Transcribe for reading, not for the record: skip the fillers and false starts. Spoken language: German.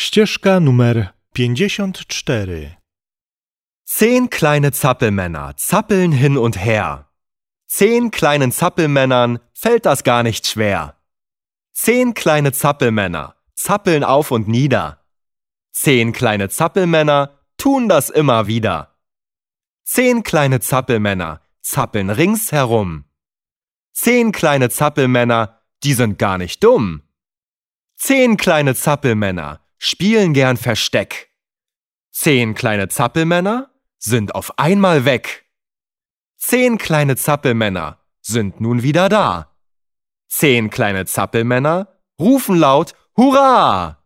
Ścieżka numer 54. 10 kleine Zappelmänner zappeln hin und her. 10 kleinen Zappelmännern fällt das gar nicht schwer. 10 kleine Zappelmänner zappeln auf und nieder. 10 kleine Zappelmänner tun das immer wieder. 10 kleine Zappelmänner zappeln ringsherum. 10 kleine Zappelmänner, die sind gar nicht dumm. 10 kleine Zappelmänner spielen gern Versteck. 10 kleine Zappelmänner sind auf einmal weg. 10 kleine Zappelmänner sind nun wieder da. 10 kleine Zappelmänner rufen laut Hurra!